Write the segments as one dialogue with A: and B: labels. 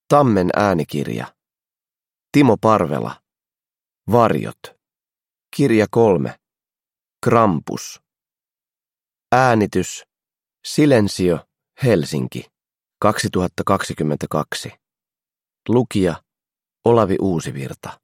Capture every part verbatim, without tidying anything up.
A: Tammen äänikirja. Timo Parvela. Varjot. Kirja kolme. Krampus. Äänitys. Silensio, Helsinki. kaksituhattakaksikymmentäkaksi. Lukija. Olavi Uusivirta.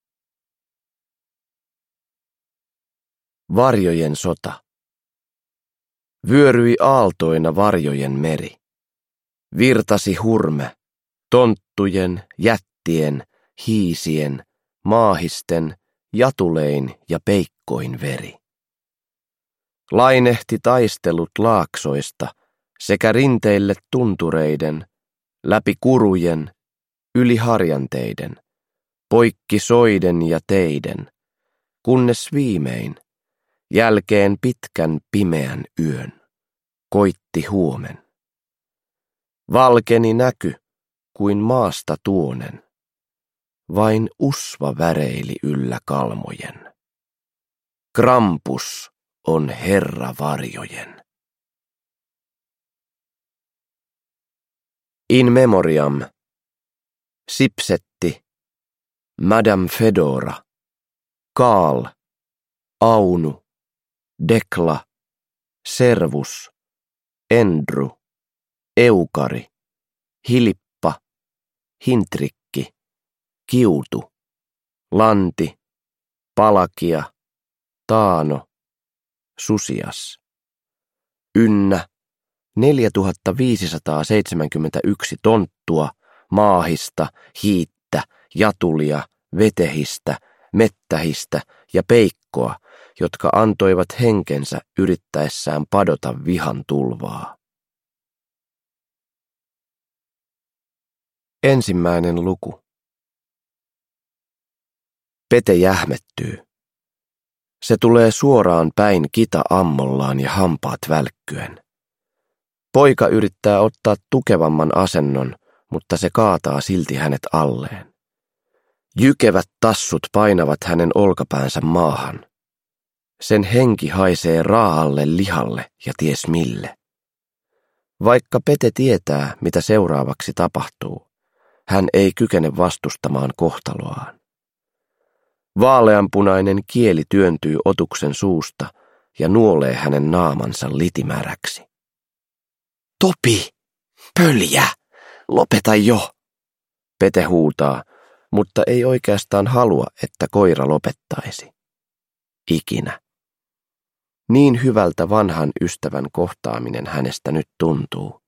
A: Varjojen sota. Vyöryi aaltoina varjojen meri. Virtasi hurme, tonttujen, jättien, hiisien, maahisten, jatulein ja peikkoin veri. Lainehti taistelut laaksoista sekä rinteille tuntureiden, läpi kurujen, yli harjanteiden, poikki soiden ja teiden, kunnes viimein, jälkeen pitkän pimeän yön, koitti huomen. Valkeni näky kuin maasta tuonen, vain usva väreili yllä kalmojen. Krampus on herra varjojen. In memoriam. Sipsetti. Madame Fedora. Kaal. Aunu. Dekla. Servus. Endru. Eukari. Hilippa. Hintrikki. Kiutu. Lanti. Palakia. Taano. Susias. Ynnä. neljätuhattaviisisataaseitsemänkymmentäyksi tonttua, maahista, hiittä, jatulia, vetehistä, mettähistä ja peikkoa, jotka antoivat henkensä yrittäessään padota vihan tulvaa. Ensimmäinen luku. Pete jähmettyy. Se tulee suoraan päin kita ammollaan ja hampaat välkkyen. Poika yrittää ottaa tukevamman asennon, mutta se kaataa silti hänet alleen. Jykevät tassut painavat hänen olkapäänsä maahan. Sen henki haisee raaalle lihalle ja ties mille. Vaikka Pete tietää, mitä seuraavaksi tapahtuu, hän ei kykene vastustamaan kohtaloaan. Vaaleanpunainen kieli työntyy otuksen suusta ja nuolee hänen naamansa litimäräksi. Topi! Pöljä! Lopeta jo! Pete huutaa, mutta ei oikeastaan halua, että koira lopettaisi. Ikinä. Niin hyvältä vanhan ystävän kohtaaminen hänestä nyt tuntuu.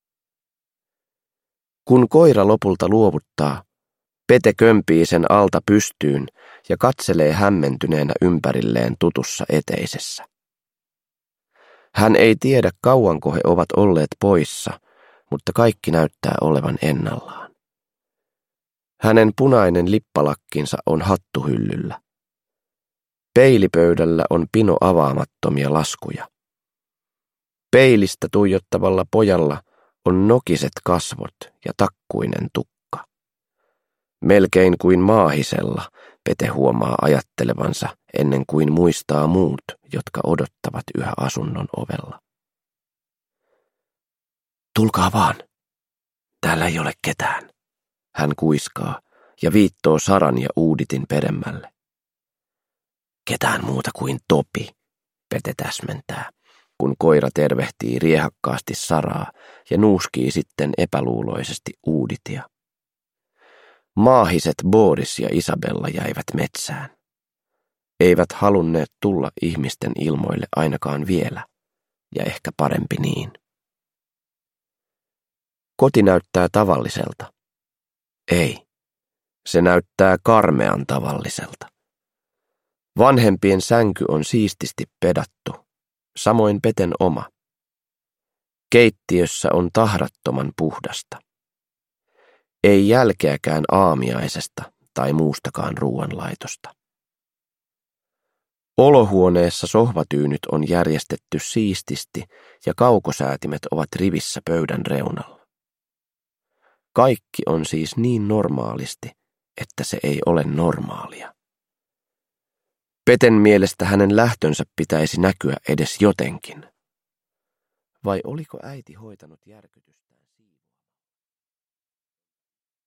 A: Kun koira lopulta luovuttaa, Pete kömpii sen alta pystyyn ja katselee hämmentyneenä ympärilleen tutussa eteisessä. Hän ei tiedä, kauanko he ovat olleet poissa, mutta kaikki näyttää olevan ennallaan. Hänen punainen lippalakkinsa on hattuhyllyllä. Peilipöydällä on pino avaamattomia laskuja. Peilistä tuijottavalla pojalla on nokiset kasvot ja takkuinen tukka. Melkein kuin maahisella Pete huomaa ajattelevansa ennen kuin muistaa muut, jotka odottavat yhä asunnon ovella. Tulkaa vaan. Täällä ei ole ketään. Hän kuiskaa ja viittoo Saran ja Uuditin peremmälle. Ketään muuta kuin Topi, Pete täsmentää, kun koira tervehtii riehakkaasti Saraa ja nuuskii sitten epäluuloisesti Uuditia. Maahiset Boris ja Isabella jäivät metsään. Eivät halunneet tulla ihmisten ilmoille ainakaan vielä, ja ehkä parempi niin. Koti näyttää tavalliselta. Ei, se näyttää karmean tavalliselta. Vanhempien sänky on siististi pedattu, samoin Peten oma. Keittiössä on tahdattoman puhdasta. Ei jälkeäkään aamiaisesta tai muustakaan ruoanlaitosta. Olohuoneessa sohvatyynyt on järjestetty siististi ja kaukosäätimet ovat rivissä pöydän reunalla. Kaikki on siis niin normaalisti, että se ei ole normaalia. Peten mielestä hänen lähtönsä pitäisi näkyä edes jotenkin. Vai oliko äiti hoitanut järkytystä?